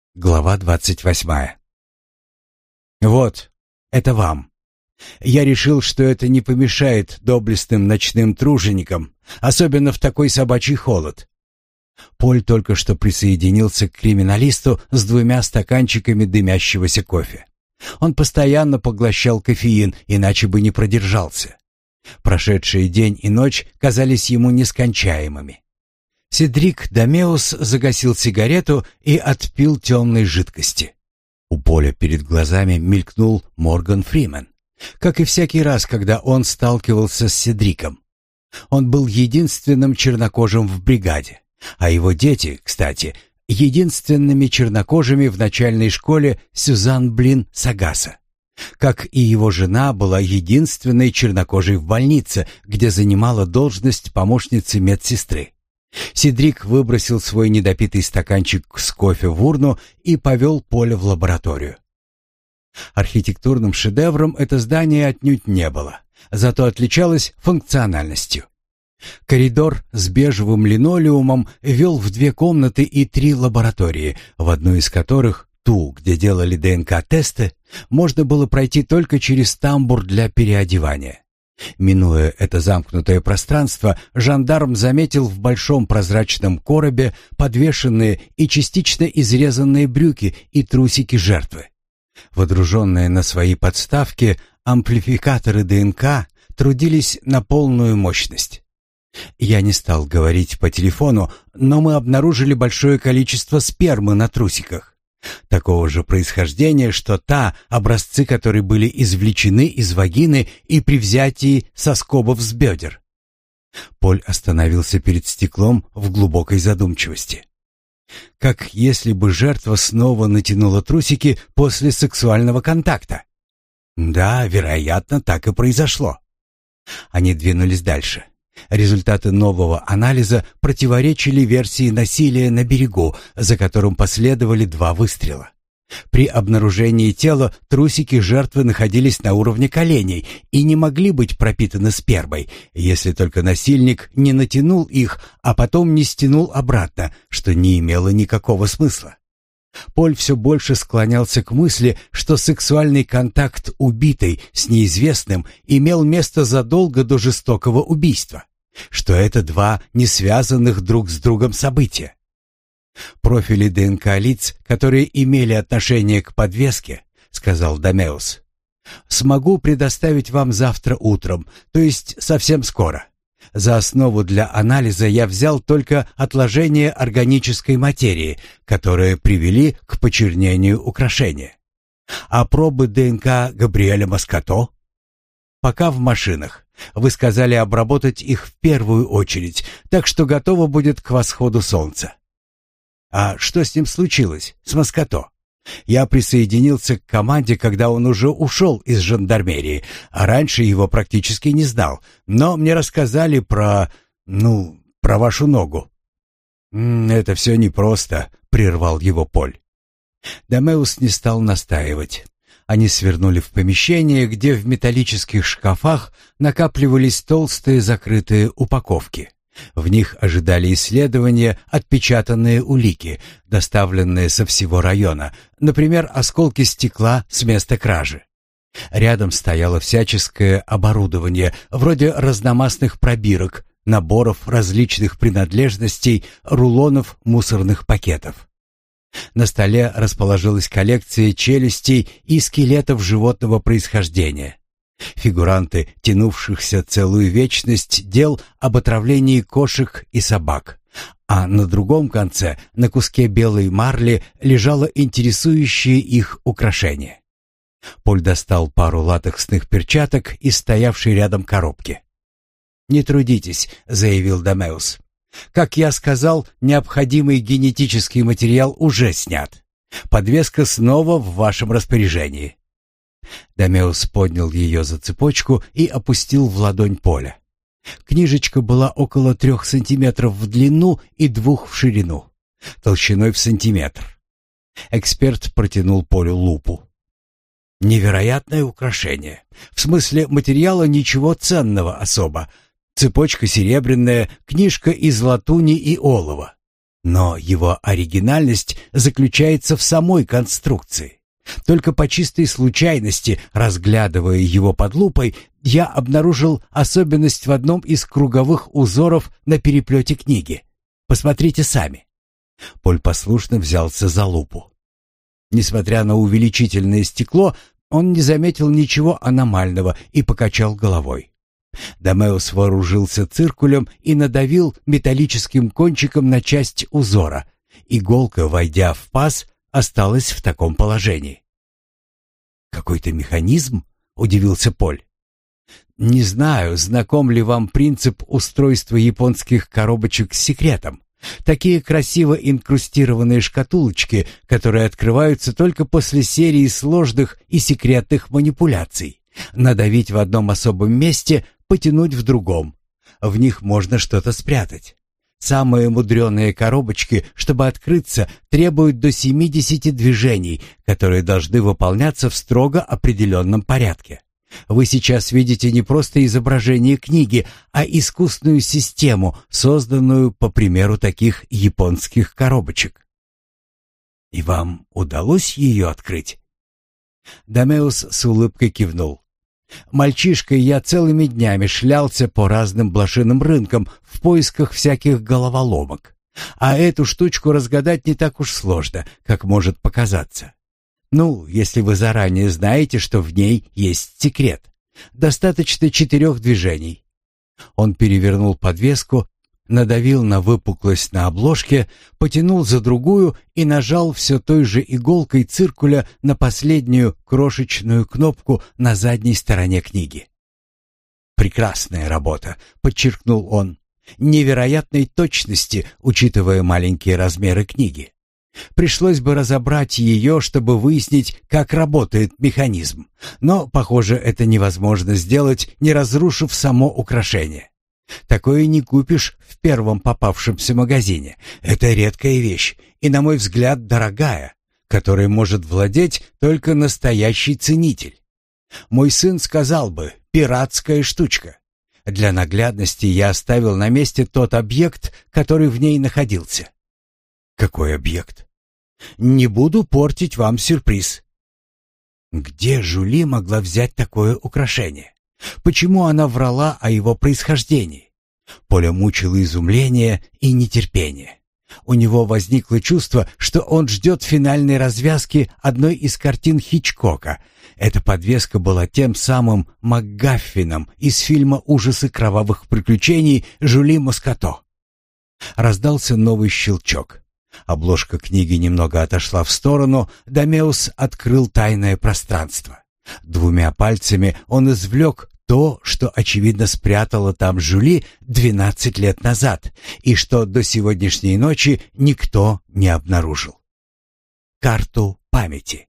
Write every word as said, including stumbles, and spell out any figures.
Глава двадцать восьмая. Вот, это вам. Я решил, что это не помешает доблестным ночным труженикам, особенно в такой собачий холод. Поль только что присоединился к криминалисту с двумя стаканчиками дымящегося кофе. Он постоянно поглощал кофеин, иначе бы не продержался. Прошедшие день и ночь казались ему нескончаемыми. Седрик Дамеус загасил сигарету и отпил темной жидкости. У Поля перед глазами мелькнул Морган Фримен, как и всякий раз, когда он сталкивался с Седриком. Он был единственным чернокожим в бригаде, а его дети, кстати, единственными чернокожими в начальной школе Сюзан Блин Сагаса. Как и его жена была единственной чернокожей в больнице, где занимала должность помощницы медсестры. Седрик выбросил свой недопитый стаканчик с кофе в урну и повел Поля в лабораторию. Архитектурным шедевром это здание отнюдь не было, зато отличалось функциональностью. Коридор с бежевым линолеумом вел в две комнаты и три лаборатории, в одну из которых, ту, где делали ДНК-тесты, можно было пройти только через тамбур для переодевания. Минуя это замкнутое пространство, жандарм заметил в большом прозрачном коробе подвешенные и частично изрезанные брюки и трусики жертвы. Водруженные на свои подставки амплификаторы ДНК трудились на полную мощность. Я не стал говорить по телефону, но мы обнаружили большое количество спермы на трусиках. Такого же происхождения, что та, образцы которой были извлечены из вагины и при взятии соскобов с бедер. Поль остановился перед стеклом в глубокой задумчивости. Как если бы жертва снова натянула трусики после сексуального контакта? Да, вероятно, так и произошло. Они двинулись дальше. Результаты нового анализа противоречили версии насилия на берегу, за которым последовали два выстрела. При обнаружении тела трусики жертвы находились на уровне коленей и не могли быть пропитаны спермой, если только насильник не натянул их, а потом не стянул обратно, что не имело никакого смысла. Поль все больше склонялся к мысли, что сексуальный контакт убитой с неизвестным имел место задолго до жестокого убийства, что это два не связанных друг с другом события. «Профили ДНК лиц, которые имели отношение к подвеске», — сказал Дамеус, — «смогу предоставить вам завтра утром, то есть совсем скоро. За основу для анализа я взял только отложения органической материи, которые привели к почернению украшения. А пробы ДНК Габриэля Москато? Пока в машинах. Вы сказали обработать их в первую очередь, так что готово будет к восходу солнца. А что с ним случилось, с Москато? Я присоединился к команде, когда он уже ушел из жандармерии, а раньше его практически не знал, но мне рассказали про... ну, про вашу ногу». «Это все непросто», — прервал его Поль. Дамеус не стал настаивать. Они свернули в помещение, где в металлических шкафах накапливались толстые закрытые упаковки. В них ожидали исследования отпечатанные улики, доставленные со всего района, например, осколки стекла с места кражи. Рядом стояло всяческое оборудование, вроде разномастных пробирок, наборов различных принадлежностей, рулонов мусорных пакетов. На столе расположилась коллекция челюстей и скелетов животного происхождения. Фигуранты, тянувшихся целую вечность дел об отравлении кошек и собак, а на другом конце, на куске белой марли, лежало интересующее их украшение. Поль достал пару латексных перчаток из стоявшей рядом коробки. «Не трудитесь», — заявил Дамеус. «Как я сказал, необходимый генетический материал уже снят. Подвеска снова в вашем распоряжении». Дамеус поднял ее за цепочку и опустил в ладонь Поля. Книжечка была около трех сантиметров в длину и двух в ширину, толщиной в сантиметр. Эксперт протянул Полю лупу. «Невероятное украшение. В смысле материала ничего ценного особо. Цепочка серебряная, книжка из латуни и олова. Но его оригинальность заключается в самой конструкции. Только по чистой случайности, разглядывая его под лупой, я обнаружил особенность в одном из круговых узоров на переплете книги. Посмотрите сами. Поль послушно взялся за лупу. Несмотря на увеличительное стекло, он не заметил ничего аномального и покачал головой. Домеус вооружился циркулем и надавил металлическим кончиком на часть узора. Иголка, войдя в паз, осталась в таком положении. «Какой-то механизм?» — удивился Поль. «Не знаю, знаком ли вам принцип устройства японских коробочек с секретом. Такие красиво инкрустированные шкатулочки, которые открываются только после серии сложных и секретных манипуляций. Надавить в одном особом месте, потянуть в другом. В них можно что-то спрятать. Самые мудреные коробочки, чтобы открыться, требуют до семидесяти движений, которые должны выполняться в строго определенном порядке. Вы сейчас видите не просто изображение книги, а искусную систему, созданную по примеру таких японских коробочек. И вам удалось ее открыть? Домеус с улыбкой кивнул. Мальчишкой я целыми днями шлялся по разным блошиным рынкам в поисках всяких головоломок. А эту штучку разгадать не так уж сложно, как может показаться. Ну, если вы заранее знаете, что в ней есть секрет. Достаточно четырех движений. Он перевернул подвеску, надавил на выпуклость на обложке, потянул за другую и нажал все той же иголкой циркуля на последнюю крошечную кнопку на задней стороне книги. «Прекрасная работа», — подчеркнул он, — «невероятной точности, учитывая маленькие размеры книги. Пришлось бы разобрать ее, чтобы выяснить, как работает механизм, но, похоже, это невозможно сделать, не разрушив само украшение. Такое не купишь в первом попавшемся магазине. Это редкая вещь и, на мой взгляд, дорогая, которой может владеть только настоящий ценитель. Мой сын сказал бы «пиратская штучка». Для наглядности я оставил на месте тот объект, который в ней находился. Какой объект? Не буду портить вам сюрприз. Где Жюли могла взять такое украшение? Почему она врала о его происхождении? Поля мучило изумление и нетерпение. У него возникло чувство, что он ждет финальной развязки одной из картин Хичкока. Эта подвеска была тем самым МакГаффином из фильма «Ужасы кровавых приключений» Жюли Москато. Раздался новый щелчок. Обложка книги немного отошла в сторону, Домеус открыл тайное пространство. Двумя пальцами он извлек то, что, очевидно, спрятала там Жюли двенадцать лет назад, и что до сегодняшней ночи никто не обнаружил. Карту памяти.